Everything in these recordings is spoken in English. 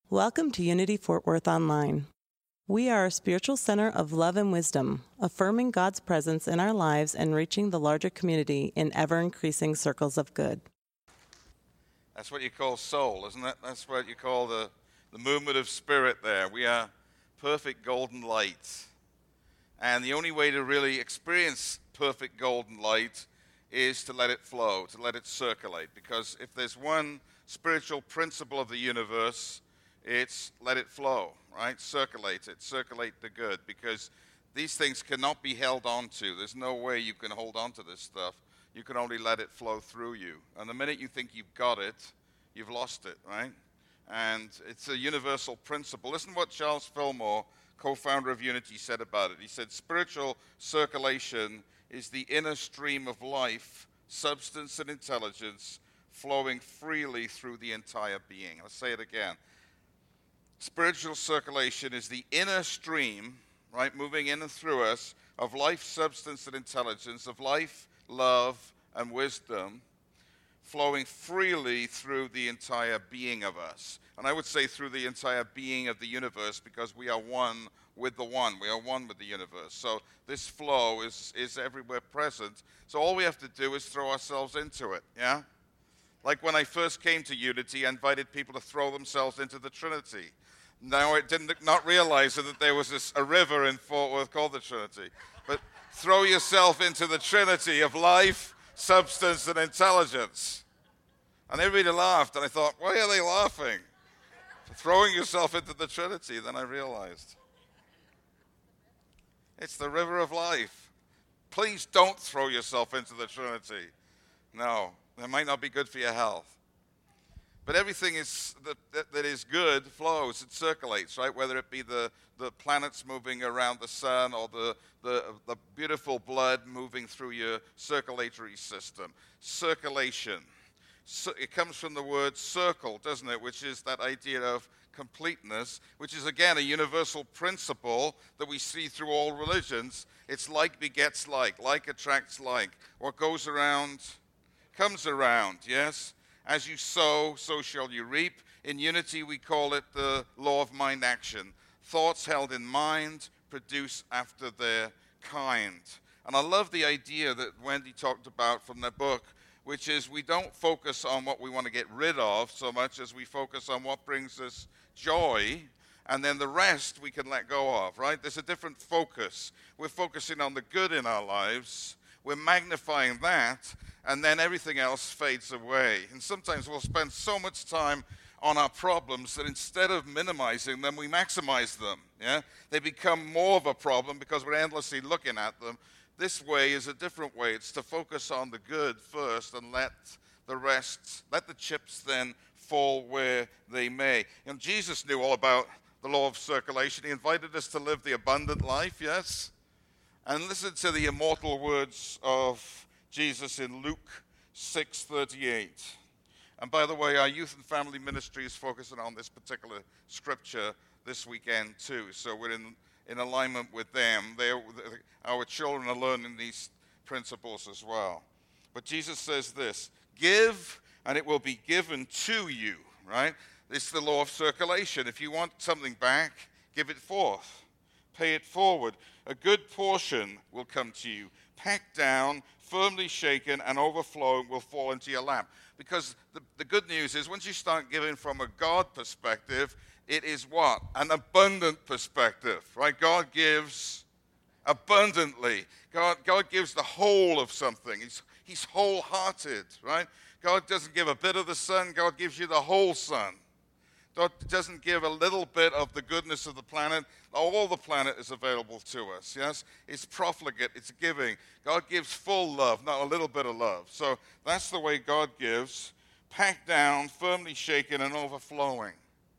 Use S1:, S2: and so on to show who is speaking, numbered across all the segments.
S1: Welcome to Unity Fort Worth Online. We are a spiritual center of love and wisdom, affirming God's presence in our lives and reaching the larger community in ever-increasing circles of good.
S2: That's what you call soul, isn't it? That's what you call the movement of spirit there. We are perfect golden light. And the only way to really experience perfect golden light is to let it flow, to let it circulate. Because if there's one spiritual principle of the universe, it's let it flow, right? Circulate the good. Because these things cannot be held on to. There's no way you can hold on to this stuff. You can only let it flow through you. And the minute you think you've got it, you've lost it, right? And it's a universal principle. Listen to what Charles Fillmore, co-founder of Unity, said about it. He said, spiritual circulation is the inner stream of life, substance, and intelligence flowing freely through the entire being. I'll say it again. Spiritual circulation is the inner stream, right, moving in and through us, of life, substance, and intelligence, of life, love, and wisdom, flowing freely through the entire being of us. And I would say through the entire being of the universe, because we are one with the one. We are one with the universe. So this flow is everywhere present. So all we have to do is throw ourselves into it, yeah? Like when I first came to Unity, I invited people to throw themselves into the Trinity. Now I did not realize that there was a river in Fort Worth called the Trinity. But throw yourself into the Trinity of life, substance, and intelligence. And everybody laughed, and I thought, why are they laughing? Throwing yourself into the Trinity, then I realized. It's the river of life. Please don't throw yourself into the Trinity. No, that might not be good for your health. But everything that is good flows, it circulates, right? Whether it be the planets moving around the sun or the beautiful blood moving through your circulatory system. Circulation. So it comes from the word circle, doesn't it? Which is that idea of completeness, which is, again, a universal principle that we see through all religions. It's like begets like attracts like. What goes around comes around, yes? As you sow, so shall you reap. In Unity, we call it the law of mind action. Thoughts held in mind produce after their kind. And I love the idea that Wendy talked about from the book, which is we don't focus on what we want to get rid of so much as we focus on what brings us joy, and then the rest we can let go of, right? There's a different focus. We're focusing on the good in our lives. We're magnifying that, and then everything else fades away. And sometimes we'll spend so much time on our problems that instead of minimizing them, we maximize them, yeah? They become more of a problem because we're endlessly looking at them. This way is a different way. It's to focus on the good first and let the chips then fall where they may. And Jesus knew all about the law of circulation. He invited us to live the abundant life, yes? And listen to the immortal words of Jesus in Luke 6:38. And by the way, our youth and family ministry is focusing on this particular scripture this weekend too. So we're in alignment with them. Our children are learning these principles as well. But Jesus says this, give and it will be given to you, right? It's the law of circulation. If you want something back, give it forth. Pay it forward. A good portion will come to you, packed down, firmly shaken, and overflowing will fall into your lap. Because the good news is once you start giving from a God perspective, it is what? An abundant perspective, right? God gives abundantly. God gives the whole of something. He's wholehearted, right? God doesn't give a bit of the sun. God gives you the whole sun. God doesn't give a little bit of the goodness of the planet. All the planet is available to us, yes? It's profligate, it's giving. God gives full love, not a little bit of love. So that's the way God gives, packed down, firmly shaken, and overflowing.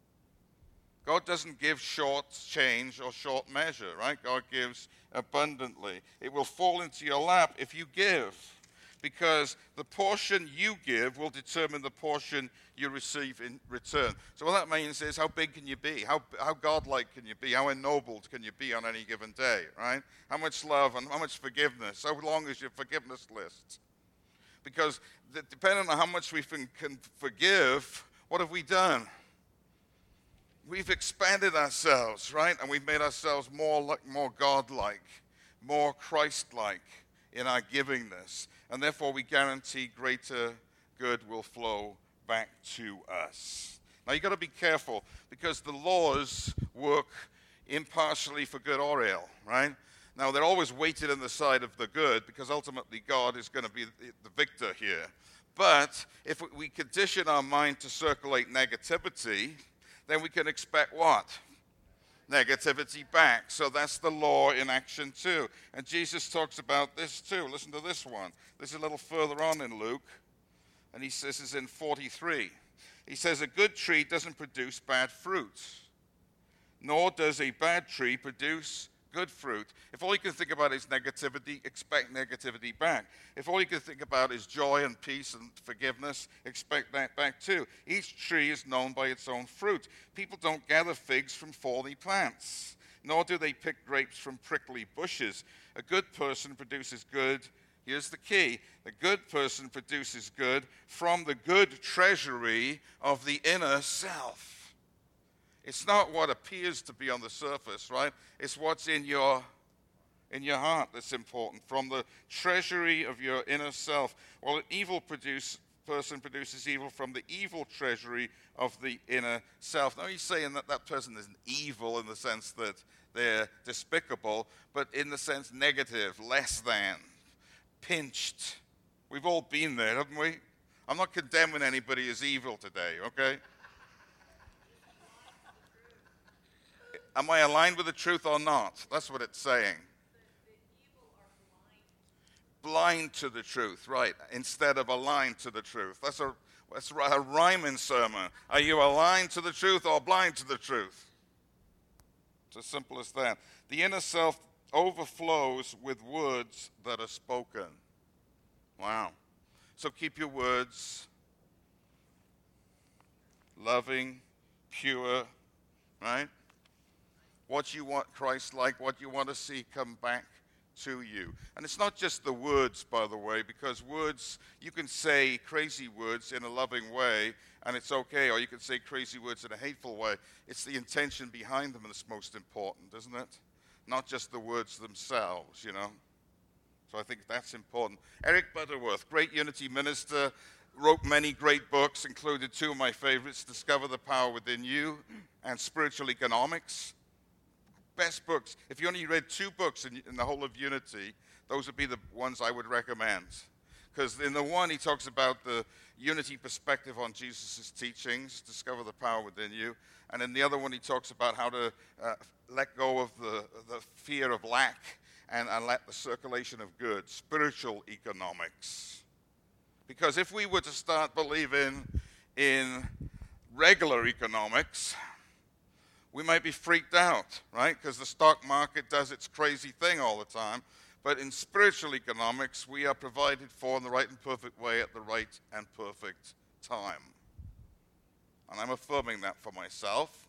S2: God doesn't give short change or short measure, right? God gives abundantly. It will fall into your lap if you give, because the portion you give will determine the portion you receive in return. So what that means is how big can you be? How godlike can you be? How ennobled can you be on any given day, right? How much love and how much forgiveness? How long is your forgiveness list? Because depending on how much we can forgive, what have we done? we've expanded ourselves, right? And we've made ourselves more God-like, more Christ-like in our givingness. And therefore, we guarantee greater good will flow back to us. Now, you've got to be careful because the laws work impartially for good or ill, right? Now, they're always weighted on the side of the good because ultimately God is going to be the victor here. But if we condition our mind to circulate negativity, then we can expect what? Negativity back. So that's the law in action too. And Jesus talks about this too. Listen to this one. This is a little further on in Luke. And he says, this is in 43. He says, a good tree doesn't produce bad fruit, nor does a bad tree produce good fruit. If all you can think about is negativity, expect negativity back. If all you can think about is joy and peace and forgiveness, expect that back too. Each tree is known by its own fruit. People don't gather figs from thorny plants, nor do they pick grapes from prickly bushes. A good person produces good. Here's the key. The good person produces good from the good treasury of the inner self. It's not what appears to be on the surface, right? It's what's in your heart that's important. From the treasury of your inner self. Well, an evil person produces evil from the evil treasury of the inner self. Now, he's saying that that person isn't evil in the sense that they're despicable, but in the sense negative, less than. Pinched. We've all been there, haven't we? I'm not condemning anybody as evil today, okay? Am I aligned with the truth or not? That's what it's saying. Blind to the truth, right, instead of aligned to the truth. That's a rhyming sermon. Are you aligned to the truth or blind to the truth? It's as simple as that. The inner self overflows with words that are spoken. Wow. So keep your words loving, pure, right? What you want Christ-like, what you want to see come back to you. And it's not just the words, by the way, because words, you can say crazy words in a loving way, and it's okay, or you can say crazy words in a hateful way. It's the intention behind them that's most important, isn't it? Not just the words themselves, you know. So I think that's important. Eric Butterworth, great unity minister, wrote many great books, included two of my favorites, Discover the Power Within You and Spiritual Economics. Best books. If you only read two books in the whole of Unity, those would be the ones I would recommend. Because in the one, he talks about the Unity perspective on Jesus' teachings, Discover the Power Within You. And in the other one, he talks about how to let go of the fear of lack and let the circulation of good, spiritual economics. Because if we were to start believing in regular economics, we might be freaked out, right? Because the stock market does its crazy thing all the time. But in spiritual economics, we are provided for in the right and perfect way at the right and perfect time. And I'm affirming that for myself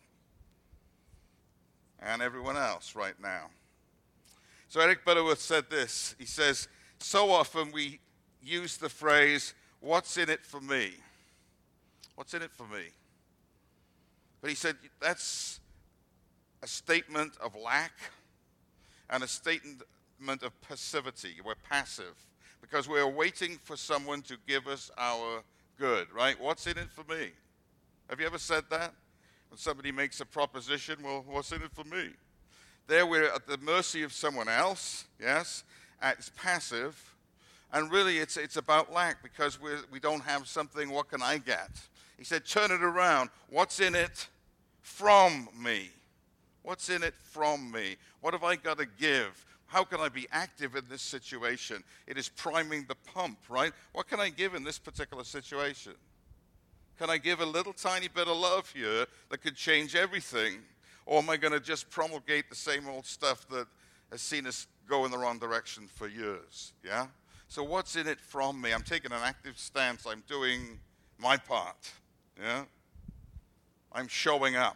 S2: and everyone else right now. So Eric Butterworth said this. He says, so often we use the phrase, what's in it for me? What's in it for me? But he said, that's a statement of lack and a statement of passivity. We're passive because we're waiting for someone to give us our good, right? What's in it for me? Have you ever said that? When somebody makes a proposition, well, what's in it for me? There we're at the mercy of someone else, yes? It's passive. And really it's about lack because we don't have something, what can I get? He said, turn it around. What's in it from me? What's in it from me? What have I got to give? How can I be active in this situation? It is priming the pump, right? What can I give in this particular situation? Can I give a little tiny bit of love here that could change everything? Or am I going to just promulgate the same old stuff that has seen us go in the wrong direction for years? Yeah? So what's in it from me? I'm taking an active stance. I'm doing my part. Yeah? I'm showing up.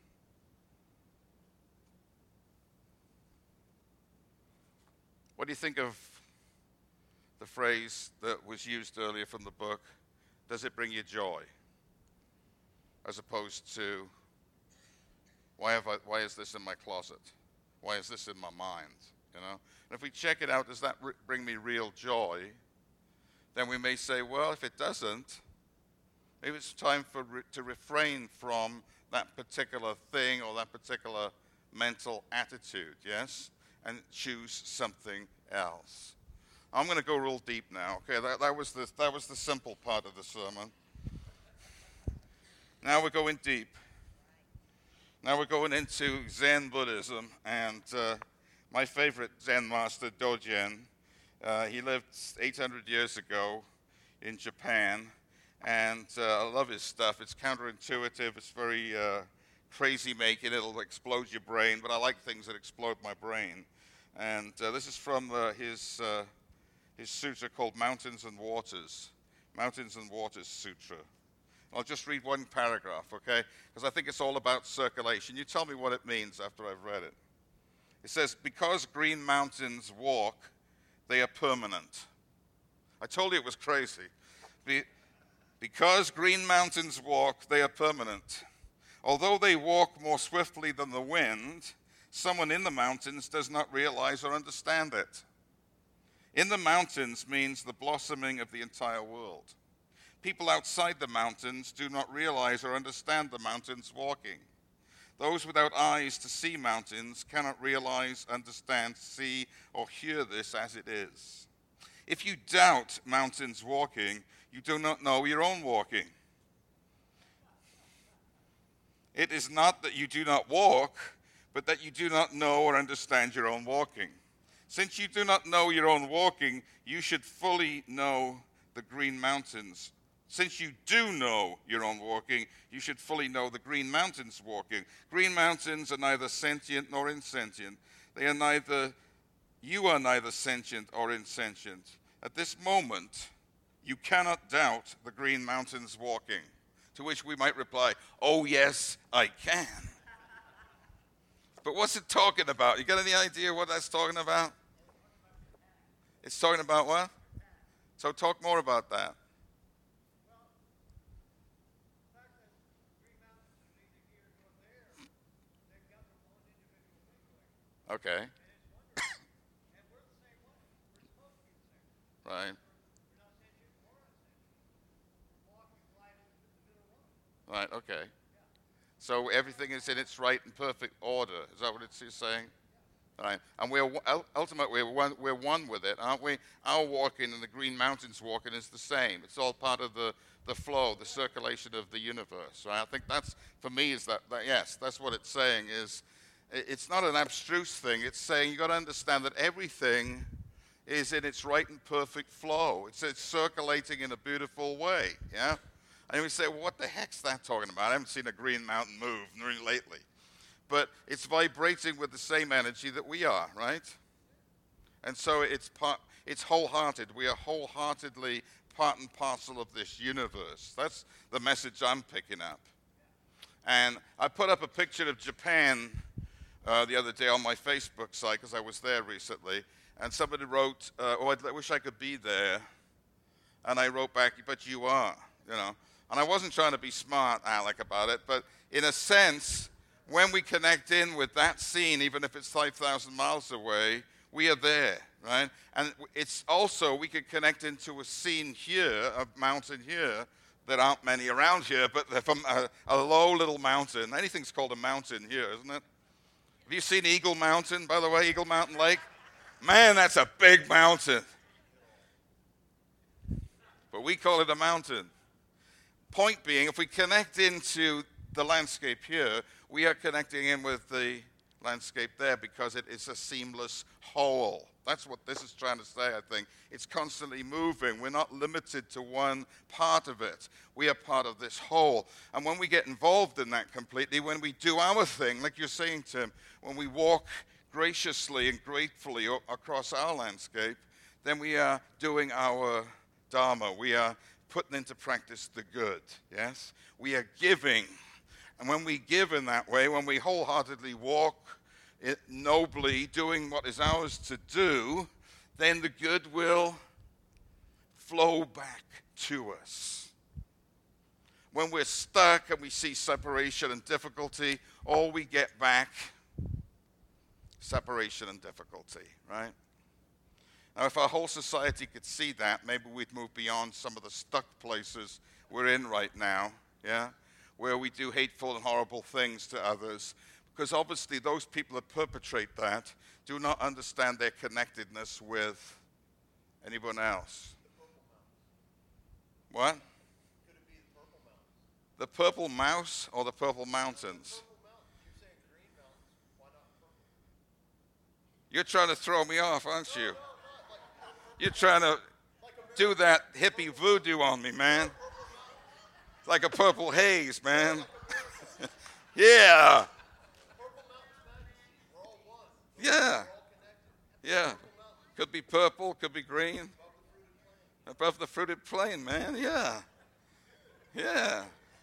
S2: What do you think of the phrase that was used earlier from the book? Does it bring you joy? As opposed to, Why is this in my closet? Why is this in my mind? You know? And if we check it out, does that bring me real joy? Then we may say, well, if it doesn't, maybe it's time to refrain from that particular thing or that particular mental attitude, yes? And choose something else. I'm going to go real deep now. Okay, that was the simple part of the sermon. Now we're going deep. Now we're going into Zen Buddhism, and my favorite Zen master, Dogen, he lived 800 years ago in Japan, and I love his stuff. It's counterintuitive. It's very crazy-making. It'll explode your brain, but I like things that explode my brain. And this is from his sutra called Mountains and Waters Sutra. I'll just read one paragraph, okay? Because I think it's all about circulation. You tell me what it means after I've read it. It says, because green mountains walk, they are permanent. I told you it was crazy. Because green mountains walk, they are permanent. Although they walk more swiftly than the wind, someone in the mountains does not realize or understand it. In the mountains means the blossoming of the entire world. People outside the mountains do not realize or understand the mountains walking. Those without eyes to see mountains cannot realize, understand, see, or hear this as it is. If you doubt mountains walking, you do not know your own walking. It is not that you do not walk, but that you do not know or understand your own walking. Since you do not know your own walking, you should fully know the green mountains. Since you do know your own walking, you should fully know the green mountains walking. Green mountains are neither sentient nor insentient. You are neither sentient or insentient. At this moment, you cannot doubt the green mountains walking. To which we might reply, oh yes, I can. But what's it talking about? You got any idea what that's talking about? It's talking about what? So talk more about that. Okay. Right. Right, okay. So everything is in its right and perfect order. Is that what it's saying? Right. And ultimately we're one with it, aren't we? Our walking and the Green Mountains walking is the same. It's all part of the flow, the circulation of the universe. Right? I think that's, for me, is that yes, that's what it's saying. Is it's not an abstruse thing. It's saying you got to understand that everything is in its right and perfect flow. It's circulating in a beautiful way. Yeah. And we say, well, what the heck's that talking about? I haven't seen a green mountain move lately. But it's vibrating with the same energy that we are, right? And so it's wholehearted. We are wholeheartedly part and parcel of this universe. That's the message I'm picking up. And I put up a picture of Japan the other day on my Facebook site because I was there recently. And somebody wrote, oh, I wish I could be there. And I wrote back, but you are, you know. And I wasn't trying to be smart, Alec, about it. But in a sense, when we connect in with that scene, even if it's 5,000 miles away, we are there, right? And it's also, we could connect into a scene here, a mountain here. There aren't many around here, but they're from a low little mountain. Anything's called a mountain here, isn't it? Have you seen Eagle Mountain, by the way, Eagle Mountain Lake? Man, that's a big mountain. But we call it a mountain. Point being, if we connect into the landscape here, we are connecting in with the landscape there because it is a seamless whole. That's what this is trying to say, I think. It's constantly moving. We're not limited to one part of it. We are part of this whole. And when we get involved in that completely, when we do our thing, like you're saying, Tim, when we walk graciously and gratefully across our landscape, then we are doing our dharma. We are putting into practice the good, yes? We are giving. And when we give in that way, when we wholeheartedly walk it nobly, doing what is ours to do, then the good will flow back to us. when we're stuck and we see separation and difficulty, all we get back, separation and difficulty, right? Now, if our whole society could see that, maybe we'd move beyond some of the stuck places we're in right now, yeah, where we do hateful and horrible things to others, because obviously those people that perpetrate that do not understand their connectedness with anyone else. What? The purple mouse or the purple mountains? You're trying to throw me off, aren't you? You're trying to do that hippie voodoo on me, man. Like a purple haze, man. Yeah. Yeah. Yeah. Could be purple, could be green. Above the fruited plain, man. Yeah. Yeah.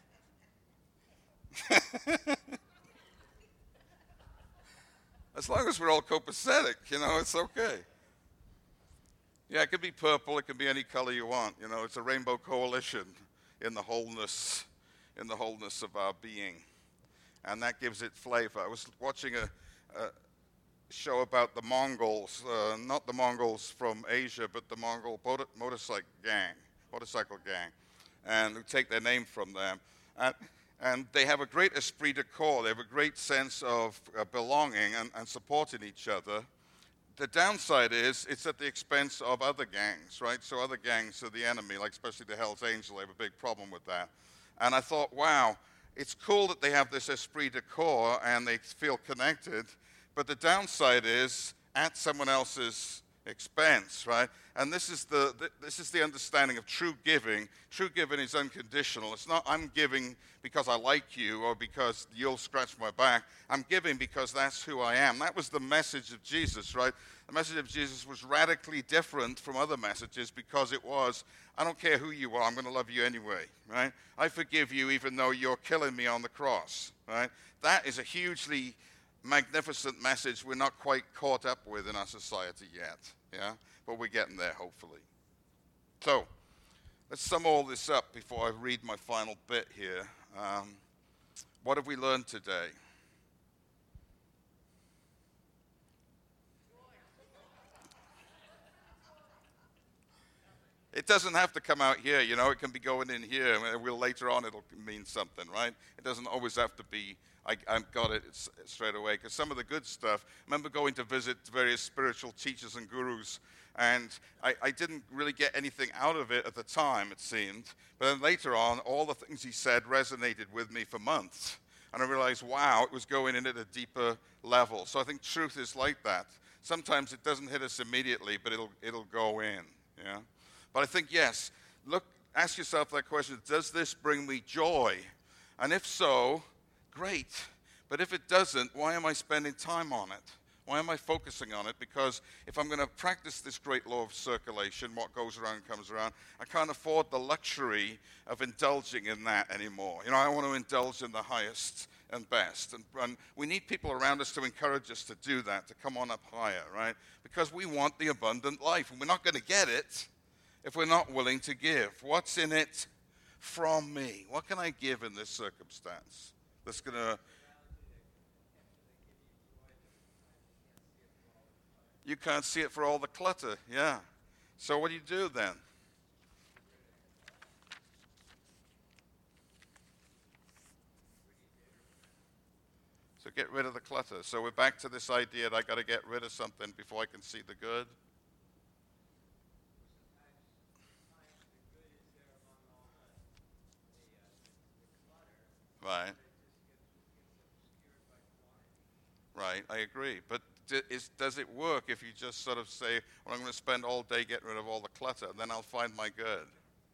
S2: As long as we're all copacetic, it's okay. Yeah, it could be purple, it could be any color you want. It's a rainbow coalition in the wholeness of our being. And that gives it flavor. I was watching a show about the Mongols, not the Mongols from Asia, but the Mongol motorcycle gang, and who take their name from them. And they have a great esprit de corps. They have a great sense of belonging and supporting each other. The downside is it's at the expense of other gangs, right? So other gangs are the enemy, like especially the Hells Angels. They have a big problem with that. And I thought, wow, it's cool that they have this esprit de corps and they feel connected, but the downside is at someone else's expense, right? And this is the understanding of true giving. True giving is unconditional. It's not I'm giving because I like you or because you'll scratch my back. I'm giving because that's who I am. That was the message of Jesus, right? The message of Jesus was radically different from other messages because it was, I don't care who you are, I'm going to love you anyway, right? I forgive you even though you're killing me on the cross, right? That is a hugely magnificent message we're not quite caught up with in our society yet, yeah? But we're getting there, hopefully. So, let's sum all this up before I read my final bit here. What have we learned today? It doesn't have to come out here, it can be going in here. Later on it'll mean something, right? It doesn't always have to be, I got it straight away. Because some of the good stuff, I remember going to visit various spiritual teachers and gurus, and I didn't really get anything out of it at the time, it seemed. But then later on, all the things he said resonated with me for months. And I realized, wow, it was going in at a deeper level. So I think truth is like that. Sometimes it doesn't hit us immediately, but it'll go in, yeah? But I think, yes, ask yourself that question, does this bring me joy? And if so, great. But if it doesn't, why am I spending time on it? Why am I focusing on it? Because if I'm going to practice this great law of circulation, what goes around comes around, I can't afford the luxury of indulging in that anymore. I want to indulge in the highest and best. And we need people around us to encourage us to do that, to come on up higher, right? Because we want the abundant life, and we're not going to get it if we're not willing to give. What's in it from me? What can I give in this circumstance that's going to... You can't see it for all the clutter, yeah. So what do you do then? So get rid of the clutter. So we're back to this idea that I got to get rid of something before I can see the good. Right. Right, I agree. But does it work if you just sort of say, well, I'm going to spend all day getting rid of all the clutter, then I'll find my good?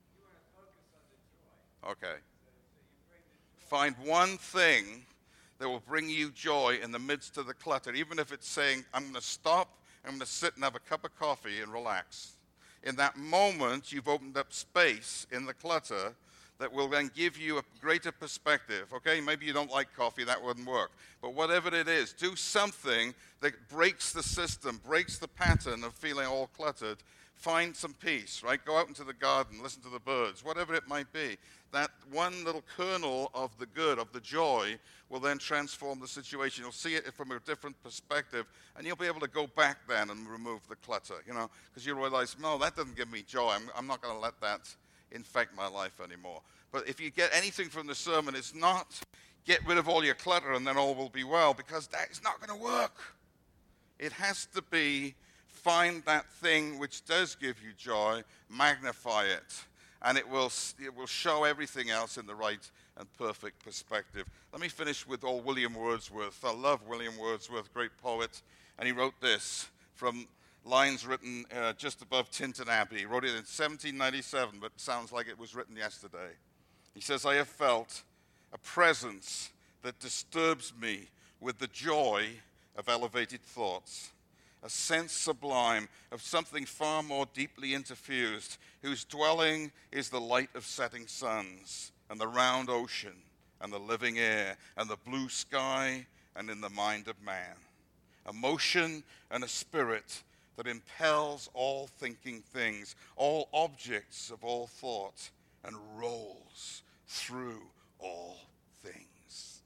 S2: Okay. Find one thing that will bring you joy in the midst of the clutter, even if it's saying, I'm going to stop, I'm going to sit and have a cup of coffee and relax. In that moment, you've opened up space in the clutter that will then give you a greater perspective, okay? Maybe you don't like coffee, that wouldn't work. But whatever it is, do something that breaks the system, breaks the pattern of feeling all cluttered. find some peace, right? Go out into the garden, listen to the birds, whatever it might be. That one little kernel of the good, of the joy, will then transform the situation. You'll see it from a different perspective, and you'll be able to go back then and remove the clutter, because you realize, no, that doesn't give me joy. I'm not going to let that infect my life anymore. But if you get anything from the sermon, it's not get rid of all your clutter and then all will be well, because that is not going to work. It has to be find that thing which does give you joy, magnify it, and it will show everything else in the right and perfect perspective. Let me finish with old William Wordsworth. I love William Wordsworth, great poet, and he wrote this from lines written just above Tintern Abbey. He wrote it in 1797, but it sounds like it was written yesterday. He says, "I have felt a presence that disturbs me with the joy of elevated thoughts, a sense sublime of something far more deeply interfused, whose dwelling is the light of setting suns, and the round ocean, and the living air, and the blue sky, and in the mind of man. A motion and a spirit that impels all thinking things, all objects of all thought, and rolls through all things."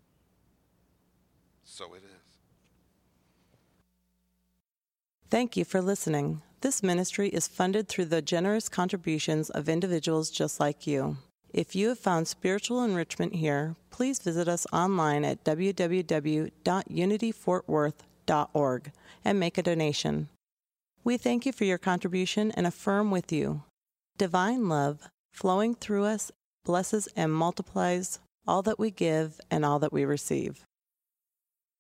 S2: So it is.
S1: Thank you for listening. This ministry is funded through the generous contributions of individuals just like you. If you have found spiritual enrichment here, please visit us online at www.unityfortworth.org and make a donation. We thank you for your contribution and affirm with you. Divine love flowing through us blesses and multiplies all that we give and all that we receive.